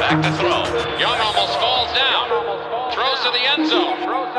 back to throw. Young almost falls down. Throws to the end zone.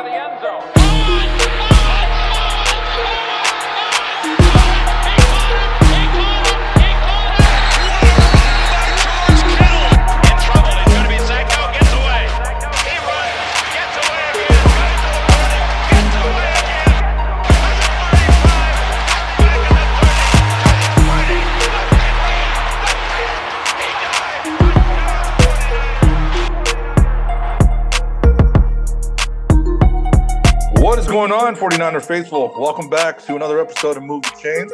What is going on, 49er faithful? Welcome back to another episode of Move the Chains.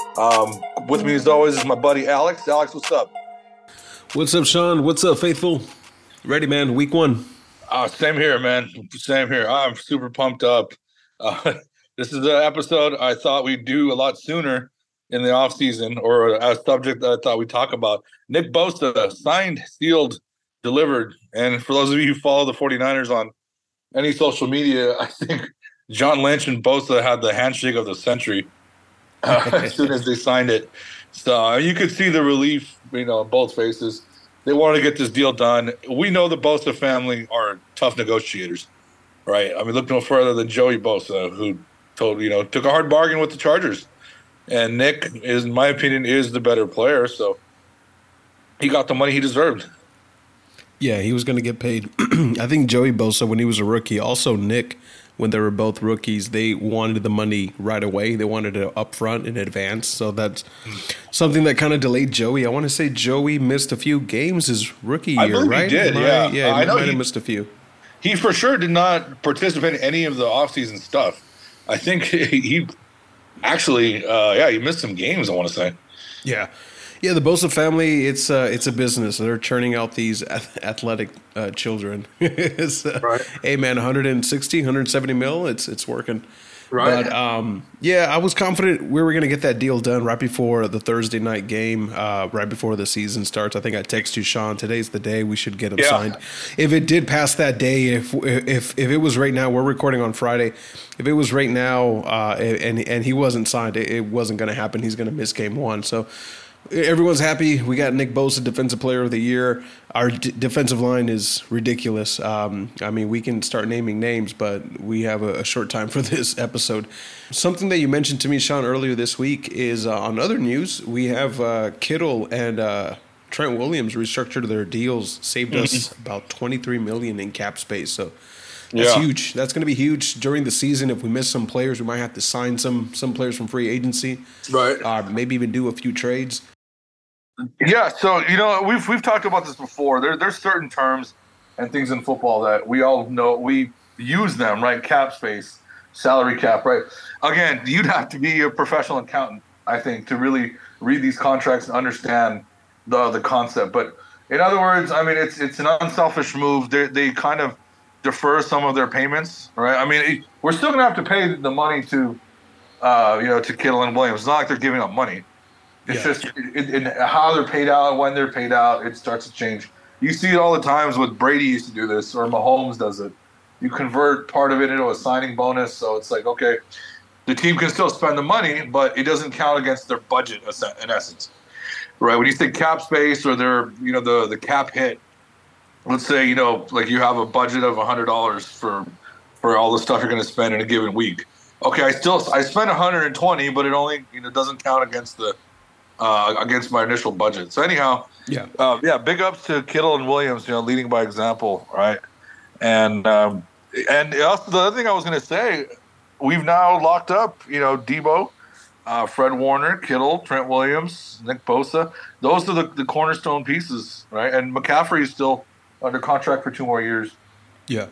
With me, as always, is my buddy Alex. Alex, what's up? What's up, Sean? What's up, faithful? Ready, man. Week one. Same here, man. Same here. I'm super pumped up. This is an episode I thought we'd do a lot sooner in the offseason, or a subject that I thought we'd talk about. Nick Bosa, signed, sealed, delivered. And for those of you who follow the 49ers on any social media, I think John Lynch and Bosa had the handshake of the century as soon as they signed it. So you could see the relief, on both faces. They wanted to get this deal done. We know the Bosa family are tough negotiators, right? I mean, look no further than Joey Bosa, who took a hard bargain with the Chargers. And Nick, in my opinion, is the better player. So he got the money he deserved. Yeah, he was going to get paid. I think Joey Bosa, when he was a rookie, also Nick, when they were both rookies, they wanted the money right away. They wanted it up front in advance. So that's something that kind of delayed Joey. I want to say Joey missed a few games his rookie year, right? He did, Yeah, I know might have missed a few. He for sure did not participate in any of the offseason stuff. I think he actually, he missed some games, I want to say. Yeah. Yeah, the Bosa family, it's a business. They're churning out these athletic children. Right. Hey, man, 160, 170 mil, it's working. Right. But, I was confident we were going to get that deal done right before the Thursday night game, right before the season starts. I think I texted you, Sean, today's the day we should get him signed. If it did pass that day, if it was right now, we're recording on Friday, if it was right now and he wasn't signed, it wasn't going to happen. He's going to miss game one. So everyone's happy. We got Nick Bosa, Defensive Player of the Year. Our defensive line is ridiculous. We can start naming names, but we have a short time for this episode. Something that you mentioned to me, Sean, earlier this week is on other news. We have Kittle and Trent Williams restructured their deals, saved us about $23 million in cap space. So that's huge. That's going to be huge during the season. If we miss some players, we might have to sign some players from free agency. Right. Maybe even do a few trades. Yeah, so we've talked about this before. There's certain terms and things in football that we all know. We use them, right? Cap space, salary cap, right? Again, you'd have to be a professional accountant, I think, to really read these contracts and understand the concept. But in other words, I mean, it's an unselfish move. They kind of defer some of their payments, right? I mean, we're still going to have to pay the money to Kittle and Williams. It's not like they're giving up money. It's just in how they're paid out, when they're paid out, it starts to change. You see it all the times with Brady used to do this, or Mahomes does it. You convert part of it into a signing bonus, so it's like, okay, the team can still spend the money, but it doesn't count against their budget in essence, right? When you say cap space or the cap hit, let's say like you have a budget of $100 for all the stuff you're going to spend in a given week. Okay, I spent 120, but it only doesn't count against against my initial budget. So anyhow, big ups to Kittle and Williams, leading by example, right? And also the other thing I was going to say, we've now locked up, Debo, Fred Warner, Kittle, Trent Williams, Nick Bosa. Those are the cornerstone pieces, right? And McCaffrey is still under contract for 2 more years. Yeah.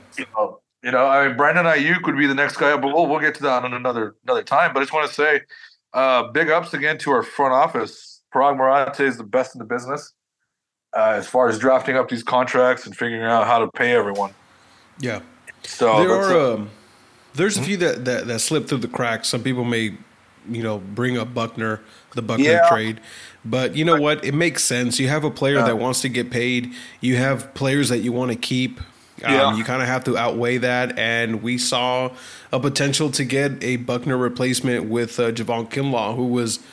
Brandon Ayuk would be the next guy up, but we'll get to that on another time. But I just want to say, big ups again to our front office. Parag Marate is the best in the business as far as drafting up these contracts and figuring out how to pay everyone. Yeah. So there's a few that slip through the cracks. Some people may, bring up the Buckner trade. But you know what? It makes sense. You have a player that wants to get paid. You have players that you want to keep. You kind of have to outweigh that, and we saw a potential to get a Buckner replacement with Javon Kinlaw, who was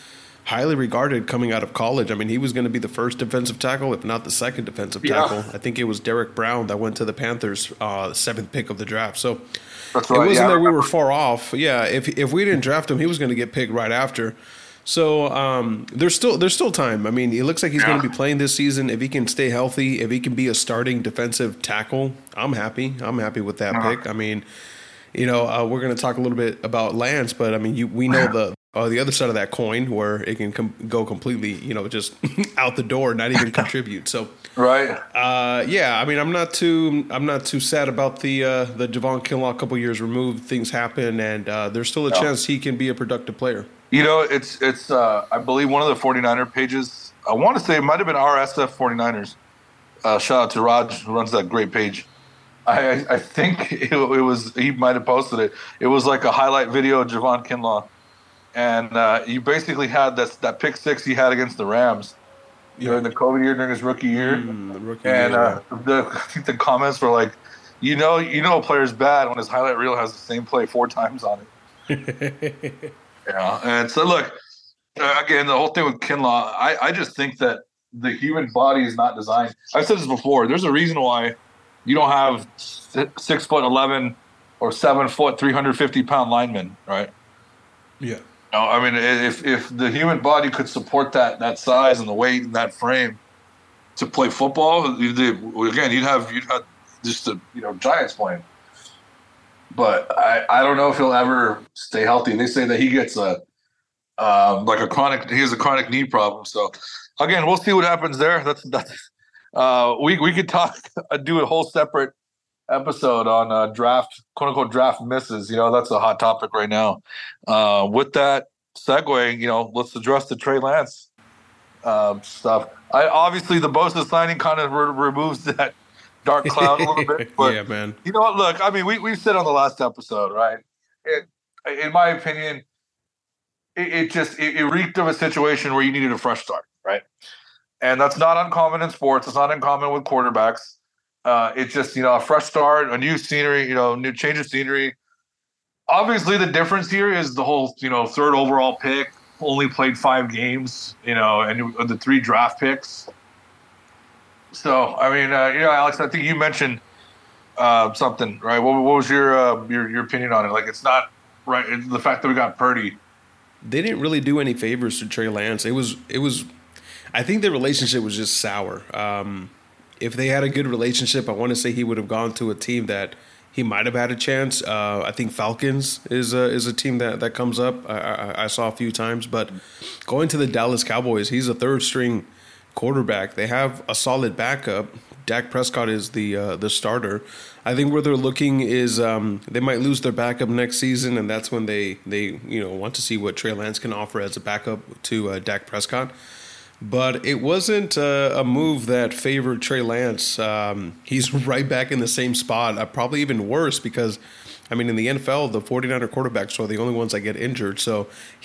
highly regarded coming out of college. I mean, he was going to be the first defensive tackle, if not the second defensive tackle. I think it was Derek Brown that went to the Panthers, 7th pick of the draft. So That's right. it wasn't that we were far off. Yeah, if we didn't draft him, he was going to get picked right after. So there's still time. I mean, it looks like he's going to be playing this season. If he can stay healthy, if he can be a starting defensive tackle, I'm happy. I'm happy with that pick. I mean, we're going to talk a little bit about Lance, but I mean, we know the other side of that coin where it can go completely, just out the door, not even contribute. So right. I mean, I'm not too sad about the Javon Kinlaw a couple years removed. Things happen, and there's still a chance he can be a productive player. It's I believe one of the 49er pages, I want to say it might have been RSF 49ers. Shout out to Raj, who runs that great page. I think it was, he might have posted it. It was like a highlight video of Javon Kinlaw. And you basically had that pick six he had against the Rams during the COVID year, during his rookie year. I think the comments were like, a player's bad when his highlight reel has the same play 4 times on it. And so look, again, the whole thing with Kinlaw, I just think that the human body is not designed. I've said this before. There's a reason why you don't have 6'11" or 7 foot, 350-pound linemen, right? Yeah. I mean, if the human body could support that size and the weight and that frame to play football, you'd have just the giants playing. But I don't know if he'll ever stay healthy. They say that he gets he has a chronic knee problem. So again, we'll see what happens there. We could do a whole separate episode on draft, quote unquote draft misses. That's a hot topic right now. With that segue, let's address the Trey Lance stuff. Obviously the Bosa signing kind of removes that dark cloud a little bit. But yeah, man. You know what? Look, I mean, we said on the last episode, right? In my opinion, it reeked of a situation where you needed a fresh start, right? And that's not uncommon in sports. It's not uncommon with quarterbacks. It's just, a fresh start, a new scenery, new change of scenery. Obviously, the difference here is the whole, 3rd overall pick, only played 5 games, and the 3 draft picks. So, I mean, Alex, I think you mentioned something, right? What was your opinion on it? Like, it's not right. It's the fact that we got Purdy. They didn't really do any favors to Trey Lance. It was. I think the relationship was just sour. If they had a good relationship, I want to say he would have gone to a team that he might have had a chance. I think Falcons is a team that comes up. I saw a few times, but going to the Dallas Cowboys, he's a 3rd string quarterback. They have a solid backup. Dak Prescott is the starter. I think where they're looking is they might lose their backup next season, and that's when they want to see what Trey Lance can offer as a backup to Dak Prescott. But it wasn't a move that favored Trey Lance. He's right back in the same spot, probably even worse because, I mean, in the NFL, the 49er quarterbacks are the only ones that get injured. So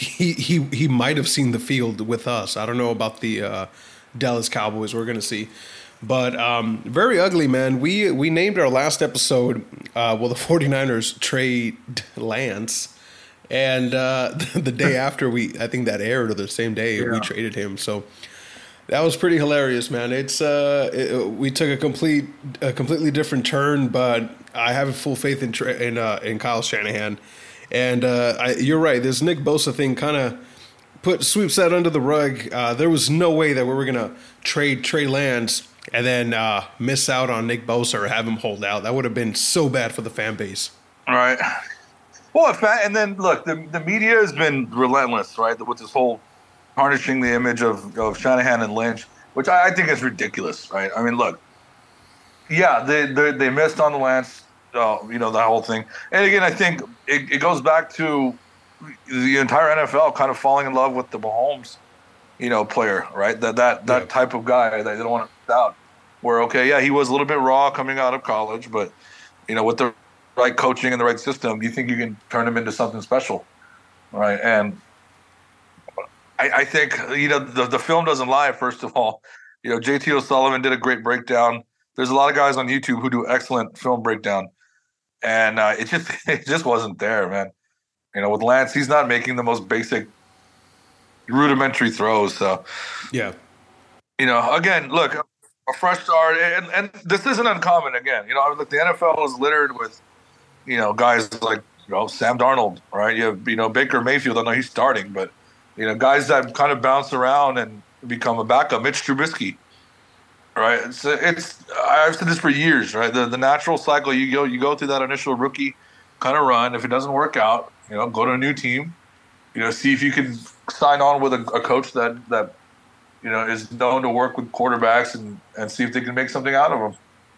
he might have seen the field with us. I don't know about the Dallas Cowboys. We're going to see. But very ugly, man. We named our last episode, the 49ers trade Lance. And the day after I think that aired, or the same day, we traded him. So that was pretty hilarious, man. It's we took a completely different turn, but I have full faith in Kyle Shanahan. And you're right. This Nick Bosa thing kind of sweeps that under the rug. There was no way that we were gonna trade Trey Lance and then miss out on Nick Bosa or have him hold out. That would have been so bad for the fan base. All right. Well, and then look, the media has been relentless, right, with this whole tarnishing the image of Shanahan and Lynch, which I think is ridiculous, right? I mean, look, yeah, they missed on the Lance, that whole thing. And again, I think it goes back to the entire NFL kind of falling in love with the Mahomes, player, right? That type of guy that they don't want to miss out. Where, okay, yeah, he was a little bit raw coming out of college, but, with the right coaching and the right system, you think you can turn him into something special, right? And I think the film doesn't lie. First of all, JT O'Sullivan did a great breakdown. There's a lot of guys on YouTube who do excellent film breakdown, and it just wasn't there, man. With Lance, he's not making the most basic rudimentary throws. So, Yeah. Again, look, a fresh start, and this isn't uncommon. Again, look, the NFL is littered with, guys like Sam Darnold, right? You have Baker Mayfield. I know he's starting, but guys that kind of bounce around and become a backup. Mitch Trubisky, right? I've said this for years, right? The natural cycle, you go through that initial rookie kind of run. If it doesn't work out, go to a new team. See if you can sign on with a coach that is known to work with quarterbacks and see if they can make something out of them.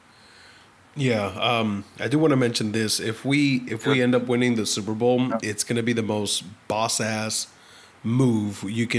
Yeah, I do want to mention this. If we end up winning the Super Bowl, it's going to be the most boss ass move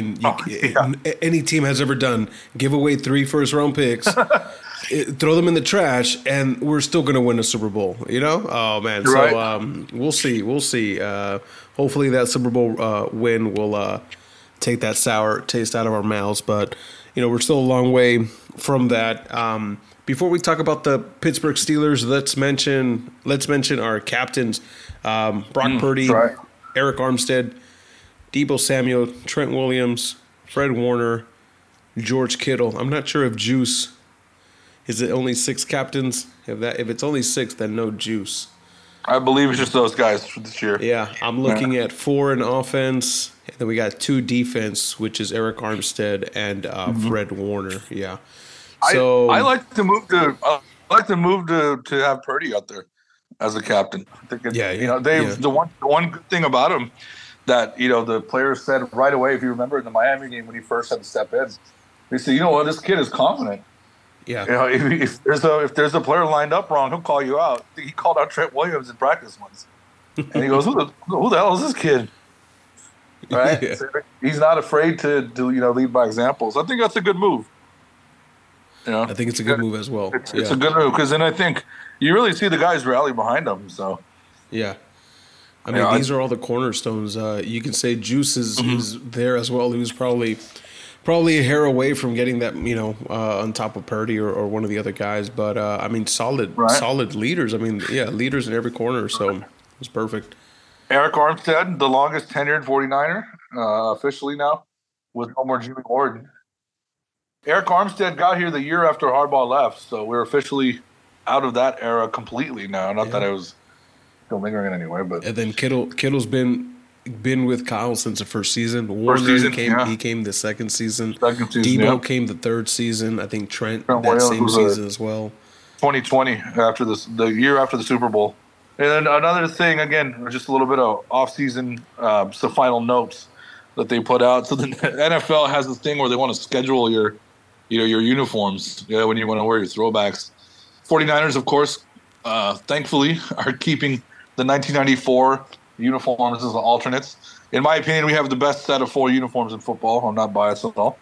any team has ever done. Give away 3 first-round picks, throw them in the trash, and we're still going to win a Super Bowl. Oh man, right. So we'll see. Hopefully that Super Bowl win will take that sour taste out of our mouths, but we're still a long way from that. Before we talk about the Pittsburgh Steelers, let's mention our captains: Brock Purdy, right. Eric Armstead, Deebo Samuel, Trent Williams, Fred Warner, George Kittle. I'm not sure if Juice is it only 6 captains. If it's only 6, then no Juice. I believe it's just those guys for this year. Yeah, I'm looking at 4 in offense, and then we got 2 defense, which is Eric Armstead and Fred Warner. Yeah. So I like to move to have Purdy out there as a captain. I think the one good thing about him that the players said right away, if you remember in the Miami game when he first had to step in, they said, this kid is confident. Yeah. If there's a player lined up wrong, he'll call you out. He called out Trent Williams in practice once, and he goes, "Who the hell is this kid?" Right? Yeah. So he's not afraid to lead by example. So I think that's a good move. I think it's a good move as well. It's a good move because then I think you really see the guys rally behind him. So yeah, I mean these are all the cornerstones. You can say Juice is there as well. He was probably a hair away from getting that on top of Purdy or one of the other guys. But I mean solid leaders. I mean leaders in every corner. So it was perfect. Eric Armstead, the longest tenured 49er officially now, with no more Jimmy Ward. Eric Armstead got here the year after Harbaugh left, so we're officially out of that era completely now. Not that I was still lingering anyway, but and then Kittle's been with Kyle since the first season. Warner came the second season. Deebo came the third season. I think Trent that same season as well. 2020 after the year after the Super Bowl. And then another thing, again, just a little bit of off-season some final notes that they put out. So the NFL has this thing where they want to schedule your uniforms, when you want to wear your throwbacks. 49ers, of course, thankfully, are keeping the 1994 uniforms as the alternates. In my opinion, we have the best set of 4 uniforms in football. I'm not biased at all.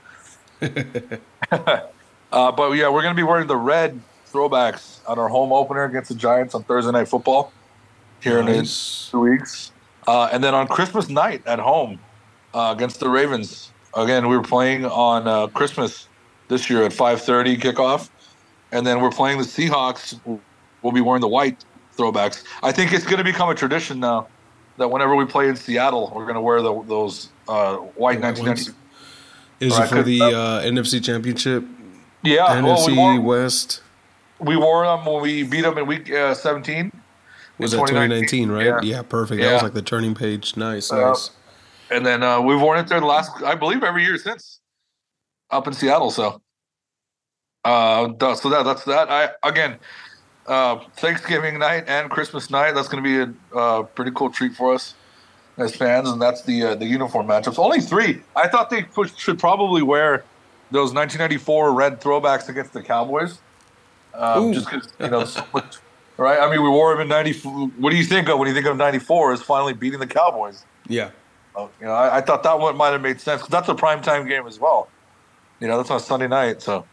But, yeah, we're going to be wearing the red throwbacks on our home opener against the Giants on Thursday Night Football here in 2 weeks. And then on Christmas night at home against the Ravens. Again, we were playing on Christmas this year at 5:30 kickoff, and then we're playing the Seahawks. We'll be wearing the white throwbacks. I think it's going to become a tradition now that whenever we play in Seattle, we're going to wear those white 1990. Is it for the NFC Championship? Yeah, NFC West. We wore them when we beat them in Week 17. Was that 2019, right? Yeah, perfect. That was like the turning page. Nice. And then we've worn it there I believe, every year since. Up in Seattle, so that's that. Thanksgiving night and Christmas night. That's going to be a pretty cool treat for us as fans, and that's the uniform matchups. Only 3. I thought they should probably wear those 1994 red throwbacks against the Cowboys, just because right? I mean, we wore them in '94. What do you think of when you think of '94? Is finally beating the Cowboys? Yeah. I thought that one might have made sense because that's a primetime game as well. That's on Sunday night, so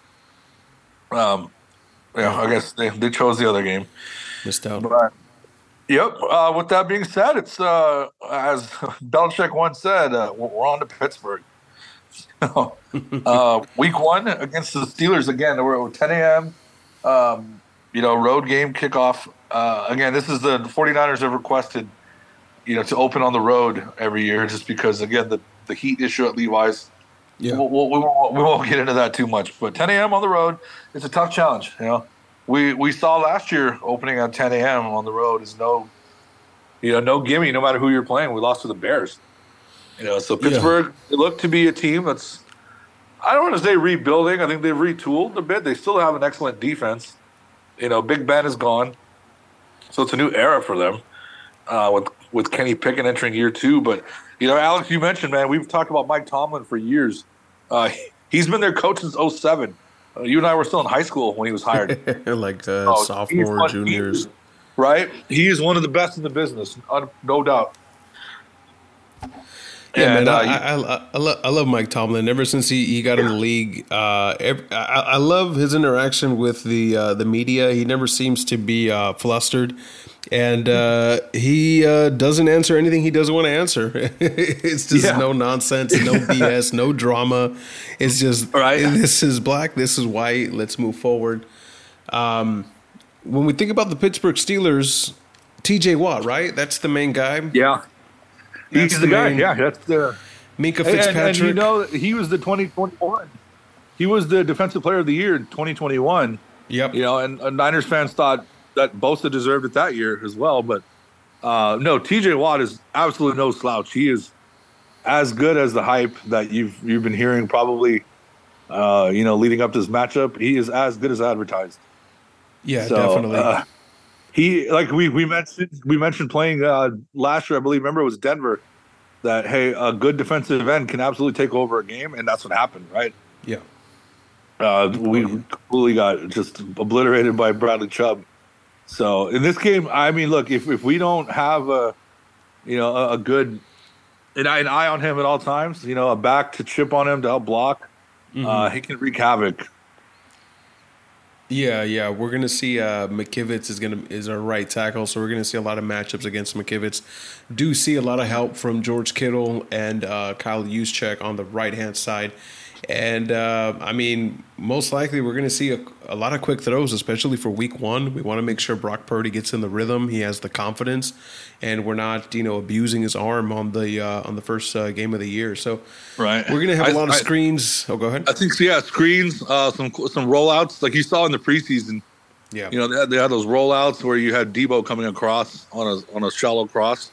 I guess they chose the other game. Missed out. But, yep. With that being said, it's as Belichick once said, we're on to Pittsburgh. Week 1 against the Steelers again. We're at 10 a.m. Road game kickoff. Again, this is the 49ers have requested, to open on the road every year, just because again the heat issue at Levi's. Yeah. We won't get into that too much. But 10 a.m. on the road, it's a tough challenge. We saw last year opening at 10 a.m. on the road is no gimme, no matter who you're playing. We lost to the Bears. So Pittsburgh, they look to be a team that's, I don't want to say rebuilding. I think they've retooled a bit. They still have an excellent defense. Big Ben is gone. So it's a new era for them with Kenny Pickett entering year 2. But, Alex, you mentioned, man, we've talked about Mike Tomlin for years. He's been their coach since 2007. You and I were still in high school when he was hired. Sophomore, juniors. Right? He is one of the best in the business, no doubt. Yeah, and, man, I love Mike Tomlin. Ever since he got in the league, I love his interaction with the media. He never seems to be flustered, and he doesn't answer anything he doesn't want to answer. It's just no nonsense, no BS, no drama. It's just this is black, this is white. Let's move forward. When we think about the Pittsburgh Steelers, T.J. Watt, right? That's the main guy. Yeah. He's the guy. Yeah, that's the Minka Fitzpatrick. And he was the 2021. He was the Defensive Player of the Year in 2021. Yep. And Niners fans thought that Bosa deserved it that year as well. But no, T.J. Watt is absolutely no slouch. He is as good as the hype that you've been hearing probably. Leading up to this matchup, he is as good as advertised. Yeah, definitely. He, like we mentioned playing last year, I believe. Remember, it was Denver. That a good defensive end can absolutely take over a game, and that's what happened, right? Yeah. We completely got just obliterated by Bradley Chubb. So in this game, I mean, look, if we don't have a good an eye on him at all times, a back to chip on him to help block, he can wreak havoc. Yeah, we're gonna see McKivitz is our right tackle, so we're gonna see a lot of matchups against McKivitz. Do see a lot of help from George Kittle and Kyle Juszczyk on the right hand side, and most likely we're gonna see a lot of quick throws, especially for Week 1. We want to make sure Brock Purdy gets in the rhythm, he has the confidence, and we're not abusing his arm on the first game of the year. So we're gonna have a lot of screens. Oh, go ahead. I think screens, some rollouts like you saw in the preseason. Yeah, they had those rollouts where you had Debo coming across on a shallow cross.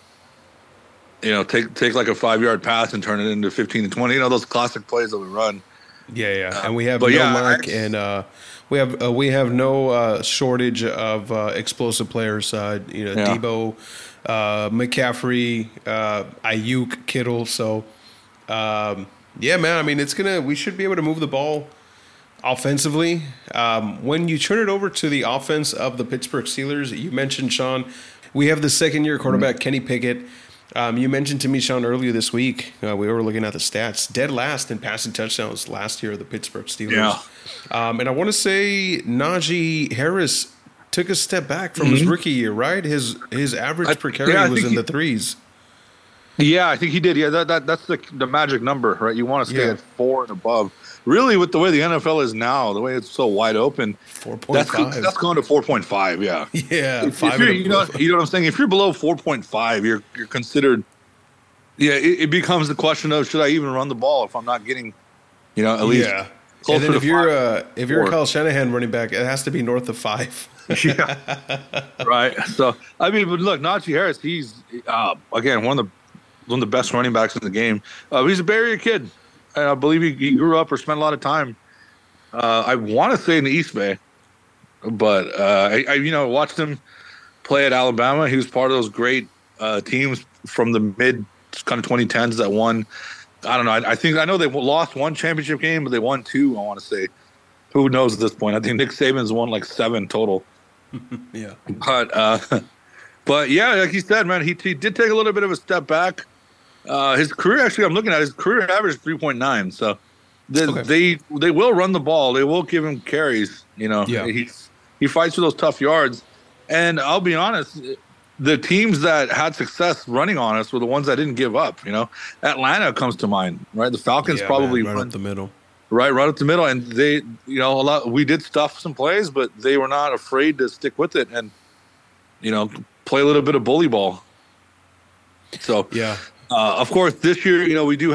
Take like a 5-yard pass and turn it into 15 to 20. Those classic plays that we run. Yeah. And we have luck, and we have no shortage of explosive players. Debo, McCaffrey, Ayuk, Kittle. So, man. I mean, we should be able to move the ball offensively. When you turn it over to the offense of the Pittsburgh Steelers, you mentioned, Sean, we have the second-year quarterback, Kenny Pickett. You mentioned to me, Sean, earlier this week, we were looking at the stats, dead last in passing touchdowns last year of the Pittsburgh Steelers. Yeah. And I want to say Najee Harris took a step back from his rookie year, right? His average per carry was in the 3s. Yeah, I think he did. Yeah, that's the magic number, right? You want to stay at 4 and above. Really, with the way the NFL is now, the way it's so wide open, 4.5. That's going to 4.5. Yeah, yeah. If you know what I'm saying. If you're below 4.5, you're considered. Yeah, it becomes the question of should I even run the ball if I'm not getting, at least. Yeah. And then if you're a Kyle Shanahan running back, it has to be north of 5. Yeah. Right. So but look, Najee Harris, he's again one of the best running backs in the game. He's a Bay Area kid. And I believe he grew up or spent a lot of time. I want to say in the East Bay, but I watched him play at Alabama. He was part of those great teams from the mid kind of 2010s that won. I don't know. I know they lost one championship game, but they won 2. I want to say. Who knows at this point? I think Nick Saban's won like 7 total. Yeah. But yeah, like you said, man, he did take a little bit of a step back. His career, actually, I'm looking at his career average 3.9. So they will run the ball. They will give him carries. He fights for those tough yards. And I'll be honest, the teams that had success running on us were the ones that didn't give up. Atlanta comes to mind, right? The Falcons probably right up the middle. Right up the middle, and they, we did stuff some plays, but they were not afraid to stick with it and, play a little bit of bully ball. So, yeah. Of course, this year, we do have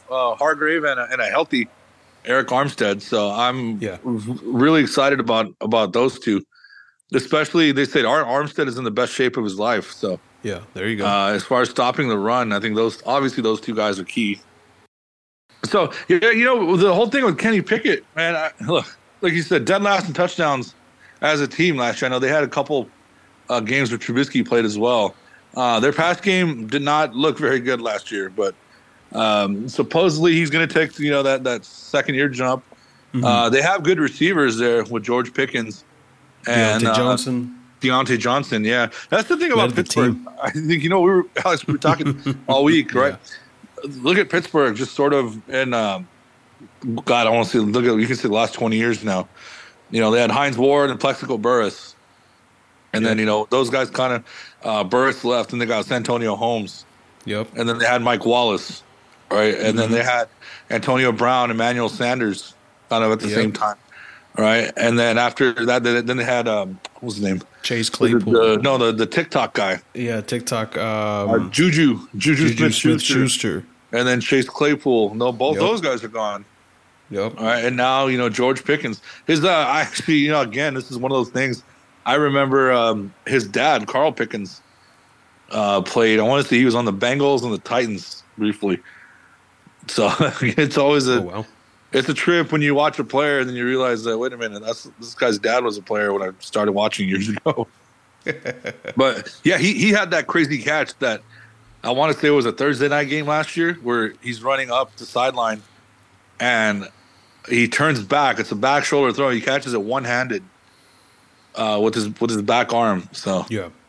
Hargrave and a healthy Eric Armstead. So I'm really excited about those two. Especially, they said Armstead is in the best shape of his life. So yeah, there you go. As far as stopping the run, I think those two guys are key. So the whole thing with Kenny Pickett, man. Look, like you said, dead last in touchdowns as a team last year. I know they had a couple games where Trubisky played as well. Their pass game did not look very good last year, but supposedly he's going to take that second year jump. Mm-hmm. They have good receivers there with George Pickens and Deontay Johnson. Yeah, that's the thing about Pittsburgh. I think Alex, we were talking all week, right? Look at Pittsburgh, just sort of in God, I want to see. Look at you can see the last 20 years now. They had Hines Ward and Plexico Burress, and then those guys kind of Burress left, and they got Santonio Holmes. Yep. And then they had Mike Wallace, right? And then they had Antonio Brown, Emmanuel Sanders, kind of at the same time, right? And then after that, then they had what was his name? Chase Claypool. The TikTok guy. Yeah, TikTok. Juju Smith-Schuster. And then Chase Claypool. No, both those guys are gone. Yep. All right, and now George Pickens. His actually again, this is one of those things. I remember his dad, Carl Pickens, played. I want to say he was on the Bengals and the Titans briefly. So it's always it's a trip when you watch a player and then you realize that wait a minute, this guy's dad was a player when I started watching years ago. But yeah, he had that crazy catch that I want to say it was a Thursday night game last year where he's running up the sideline and he turns back. It's a back shoulder throw. He catches it one-handed with his back arm. So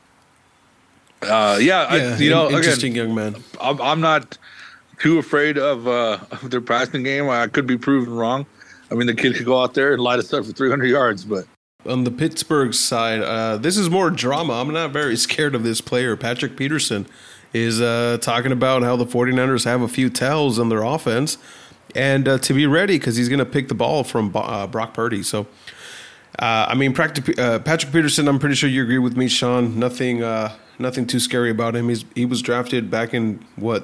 interesting young man. I'm not too afraid of their passing game. I could be proven wrong. I mean, the kid could go out there and light us up for 300 yards, but. On the Pittsburgh side, this is more drama. I'm not very scared of this player. Patrick Peterson is talking about how the 49ers have a few tells on their offense and to be ready because he's going to pick the ball from Brock Purdy. So, Patrick Peterson, I'm pretty sure you agree with me, Sean. Nothing too scary about him. He was drafted back in,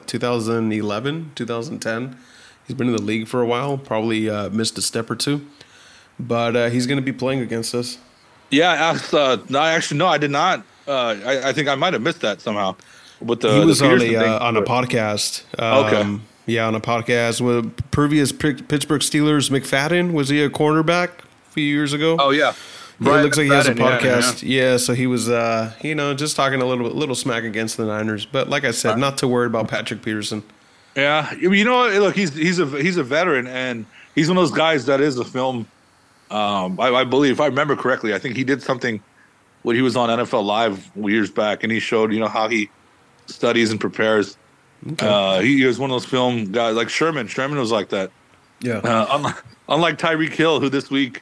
2011, 2010. He's been in the league for a while, probably missed a step or two. But he's going to be playing against us. Yeah, I did not. I think I might have missed that somehow. With he was on a podcast. Okay. Yeah, on a podcast with previous Pittsburgh Steelers. McFadden, was he a cornerback a few years ago? Oh, yeah. It looks like he has a podcast. Yeah, so he was, just talking a little smack against the Niners. But like I said, not too worried about Patrick Peterson. Yeah, look, he's a veteran, and he's one of those guys that is a film. I believe, if I remember correctly, I think he did something when he was on NFL Live years back, and he showed how he studies and prepares. Okay. He was one of those film guys like Sherman. Sherman was like that. Yeah. Unlike Tyreek Hill, who this week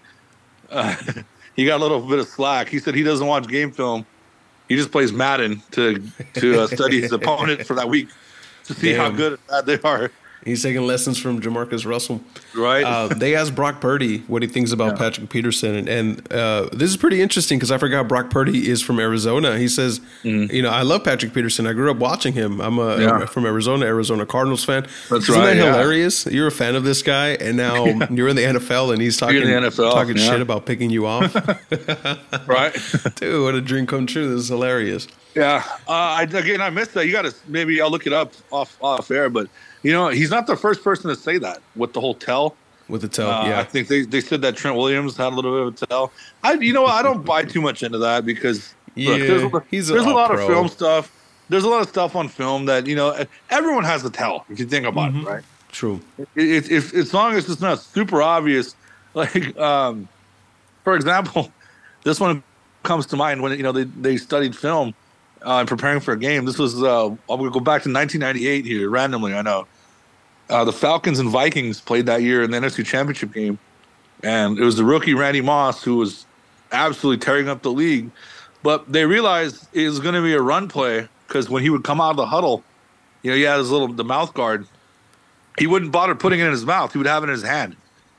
he got a little bit of slack. He said he doesn't watch game film. He just plays Madden to study his opponent for that week to see how good or bad they are. He's taking lessons from Jamarcus Russell. Right. They asked Brock Purdy what he thinks about Patrick Peterson. And this is pretty interesting because I forgot Brock Purdy is from Arizona. He says, I love Patrick Peterson. I grew up watching him. I'm from Arizona Cardinals fan. That's Isn't right. that hilarious? You're a fan of this guy, and now you're in the NFL, and he's talking shit about picking you off. Right. Dude, what a dream come true. This is hilarious. Yeah. I missed that. Maybe I'll look it up off air, but he's not the first person to say that with the whole tell. With the tell, yeah. I think they said that Trent Williams had a little bit of a tell. I don't buy too much into that because there's a lot of film stuff. There's a lot of stuff on film that everyone has a tell if you think about it, right? True. If as long as it's not super obvious, like for example, this one comes to mind when they studied film and preparing for a game. This was I'm going to go back to 1998 here randomly. I know. The Falcons and Vikings played that year in the NFC Championship game, and it was the rookie Randy Moss who was absolutely tearing up the league. But they realized it was going to be a run play because when he would come out of the huddle, he had the mouth guard. He wouldn't bother putting it in his mouth; he would have it in his hand.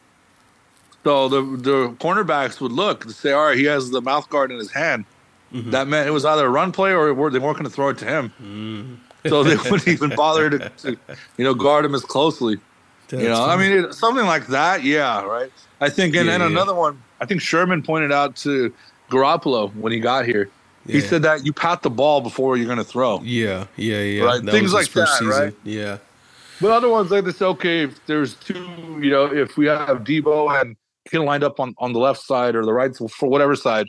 So the cornerbacks would look and say, "All right, he has the mouth guard in his hand." Mm-hmm. That meant it was either a run play or they weren't going to throw it to him. So they wouldn't even bother to guard him as closely. I mean, something like that. Yeah, right. I think, and another one. I think Sherman pointed out to Garoppolo when he got here. He said that you pat the ball before you're going to throw. Yeah. Right, That things like that, season. right? Yeah. But other ones like this, okay, if there's two, if we have Debo and Kittle lined up on the left side or the right for whatever side,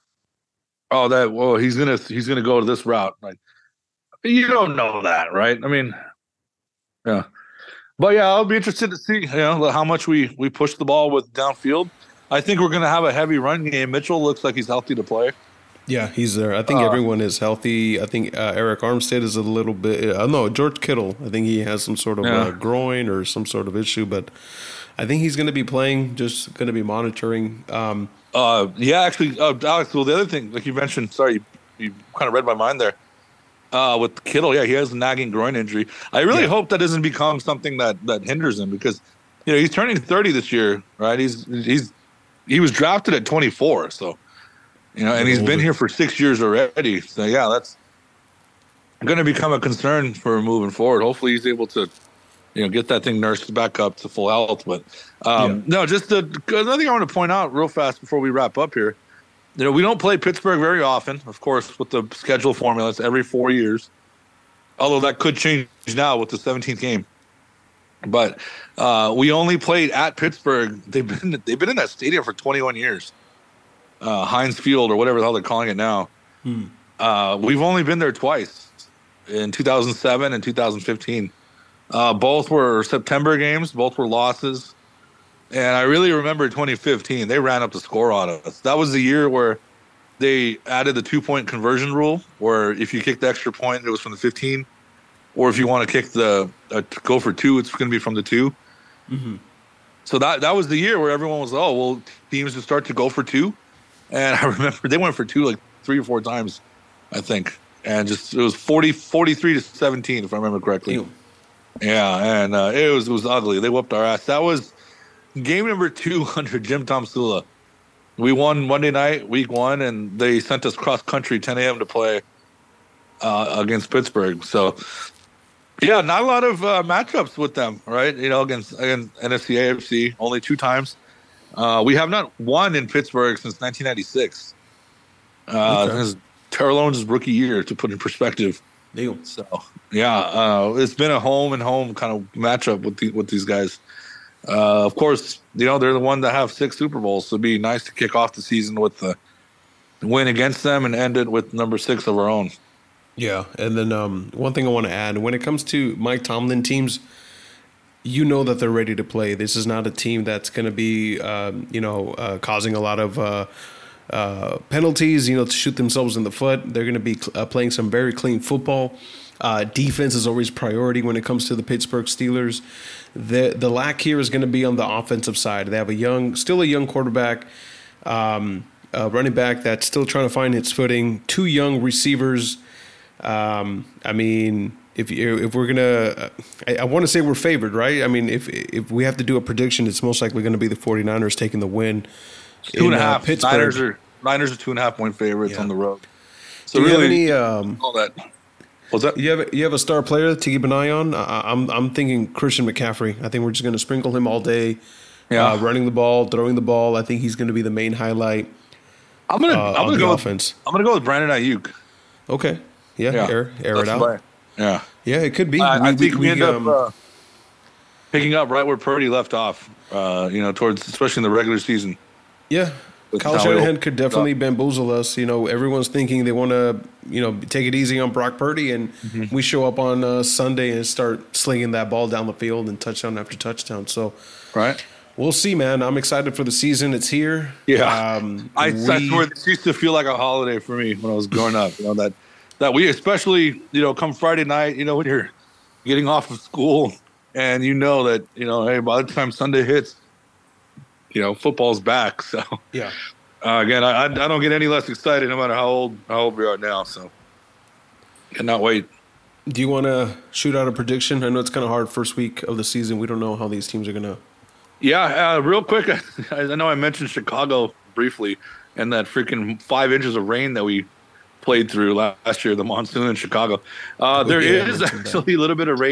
he's gonna go to this route. Like, you don't know that, right? I mean, yeah. But yeah, I'll be interested to see how much we push the ball with downfield. I think we're going to have a heavy run game. Mitchell looks like he's healthy to play. Yeah, he's there. I think everyone is healthy. I think Eric Armstead is a little bit. No, George Kittle. I think he has some sort of groin or some sort of issue, but I think he's going to be playing. Just going to be monitoring. Actually, Alex. Well, the other thing, like you mentioned, sorry, you kind of read my mind there. With Kittle, he has a nagging groin injury. I really hope that doesn't become something that hinders him because, he's turning 30 this year, right? He was drafted at 24, so and he's been here for 6 years already. So yeah, that's going to become a concern for moving forward. Hopefully, he's able to, get that thing nursed back up to full health. But no, just another thing I want to point out real fast before we wrap up here. We don't play Pittsburgh very often, of course, with the schedule formula. It's every 4 years. Although that could change now with the 17th game. But we only played at Pittsburgh. They've been in that stadium for 21 years. Heinz Field or whatever the hell they're calling it now. We've only been there twice, in 2007 and 2015. Both were September games. Both were losses. And I really remember 2015, they ran up the score on us. That was the year where they added the 2-point conversion rule, where if you kick the extra point, it was from the 15. Or if you want to kick go for 2, it's going to be from the 2. Mm-hmm. So that was the year where everyone was, teams would start to go for 2. And I remember they went for 2 like 3 or 4 times, I think. And it was 43 to 17, if I remember correctly. Ew. Yeah, and it was ugly. They whooped our ass. That was game number 2 under Jim Tomsula. We won Monday night, week 1, and they sent us cross country 10 a.m. to play against Pittsburgh. So, yeah, not a lot of matchups with them, right? Against NFC, AFC, only 2 times. We have not won in Pittsburgh since 1996. This is Terrell Owens' rookie year, to put in perspective. Deal. So, yeah, it's been a home and home kind of matchup with these guys. Of course, they're the one that have 6 Super Bowls, so it'd be nice to kick off the season with the win against them and end it with number 6 of our own. Yeah, and then one thing I want to add, when it comes to Mike Tomlin teams, that they're ready to play. This is not a team that's going to be, causing a lot of penalties, to shoot themselves in the foot. They're going to be playing some very clean football. Defense is always priority when it comes to the Pittsburgh Steelers. The lack here is going to be on the offensive side. They have still a young quarterback, running back that's still trying to find its footing. 2 young receivers. I mean, if we're gonna, I want to say we're favored, right? I mean, if we have to do a prediction, it's most likely going to be the 49ers taking the win. 2.5. Pittsburgh. Niners are 2.5-point favorites on the road. So do you have any? All that. What's that? You have a star player to keep an eye on? I'm thinking Christian McCaffrey. I think we're just going to sprinkle him all day. Yeah, running the ball, throwing the ball. I think he's going to be the main highlight. I'm gonna go offense. I'm gonna go with Brandon Ayuk. Okay. Yeah. Air it out. Yeah. Yeah, it could be. I think we end up picking up right where Purdy left off. Towards especially in the regular season. Yeah. Kyle Shanahan could definitely bamboozle us. Everyone's thinking they want to, take it easy on Brock Purdy, and we show up on Sunday and start slinging that ball down the field and touchdown after touchdown. So, right, we'll see, man. I'm excited for the season. It's here. Yeah, I swear this used to feel like a holiday for me when I was growing up. That we, especially come Friday night, when you're getting off of school and that hey, by the time Sunday hits, football's back. So yeah. Again, I don't get any less excited no matter how old we are now. So cannot wait. Do you want to shoot out a prediction? I know it's kind of hard first week of the season. We don't know how these teams are gonna. Yeah, real quick. I know I mentioned Chicago briefly and that freaking 5 inches of rain that we played through last year, the monsoon in Chicago. There is actually a little bit of rain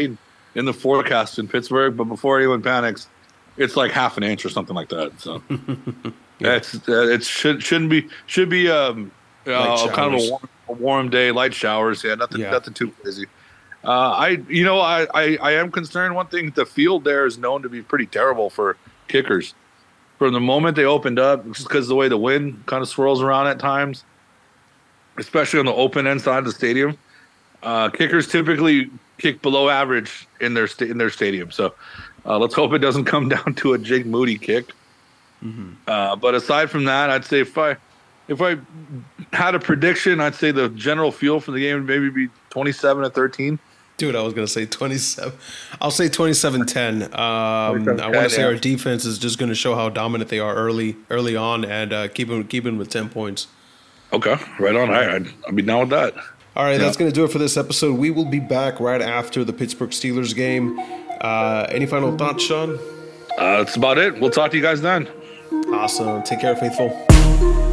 in the forecast in Pittsburgh, but before anyone panics, it's like half an inch or something like that. So it should be kind of a warm day, light showers. Yeah, nothing too crazy. I am concerned. One thing, the field there is known to be pretty terrible for kickers. From the moment they opened up, just because of the way the wind kind of swirls around at times, especially on the open end side of the stadium, kickers typically kick below average in their stadium. So let's hope it doesn't come down to a Jake Moody kick. Mm-hmm. But aside from that, I'd say if I had a prediction, I'd say the general feel for the game would maybe be 27-13. Dude, I was going to say 27. I'll say 27-10. I want to say our defense is just going to show how dominant they are early on and keep them with 10 points. Okay, right on. I'd be down with that. All right, that's going to do it for this episode. We will be back right after the Pittsburgh Steelers game. Any final thoughts, Sean? That's about it. We'll talk to you guys then. Awesome. Take care, faithful.